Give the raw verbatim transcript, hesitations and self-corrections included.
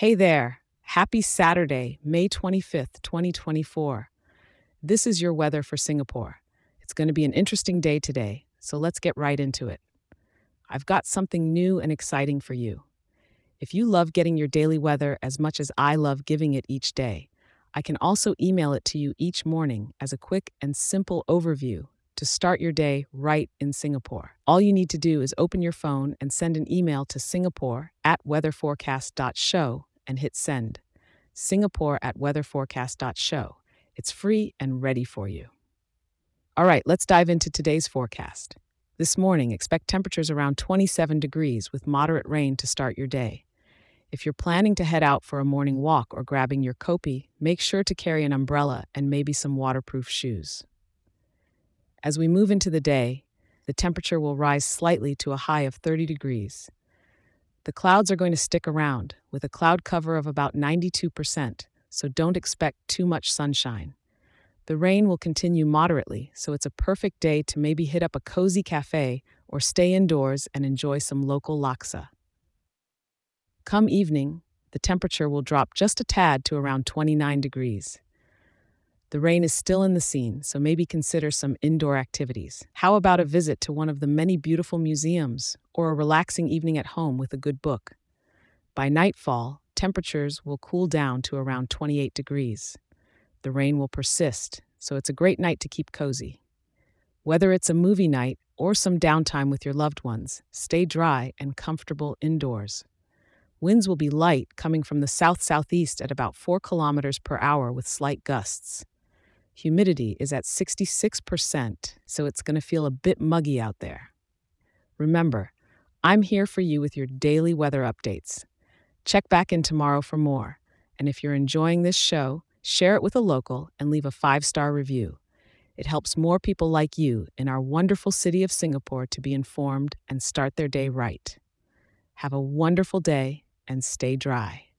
Hey there. Happy Saturday, May twenty-fifth, twenty twenty-four. This is your weather for Singapore. It's going to be an interesting day today, so let's get right into it. I've got something new and exciting for you. If you love getting your daily weather as much as I love giving it each day, I can also email it to you each morning as a quick and simple overview to start your day right in Singapore. All you need to do is open your phone and send an email to Singapore at weatherforecast dot show and hit send. Singapore at weatherforecast dot show. It's free and ready for you. All right, let's dive into today's forecast. This morning, expect temperatures around twenty-seven degrees with moderate rain to start your day. If you're planning to head out for a morning walk or grabbing your kopi, make sure to carry an umbrella and maybe some waterproof shoes. As we move into the day, the temperature will rise slightly to a high of thirty degrees. The clouds are going to stick around, with a cloud cover of about ninety-two percent, so don't expect too much sunshine. The rain will continue moderately, so it's a perfect day to maybe hit up a cozy cafe or stay indoors and enjoy some local laksa. Come evening, the temperature will drop just a tad to around twenty-nine degrees. The rain is still in the scene, so maybe consider some indoor activities. How about a visit to one of the many beautiful museums or a relaxing evening at home with a good book? By nightfall, temperatures will cool down to around twenty-eight degrees. The rain will persist, so it's a great night to keep cozy. Whether it's a movie night or some downtime with your loved ones, stay dry and comfortable indoors. Winds will be light, coming from the south-southeast at about four kilometers per hour with slight gusts. Humidity is at sixty-six percent, so it's going to feel a bit muggy out there. Remember, I'm here for you with your daily weather updates. Check back in tomorrow for more. And if you're enjoying this show, share it with a local and leave a five-star review. It helps more people like you in our wonderful city of Singapore to be informed and start their day right. Have a wonderful day and stay dry.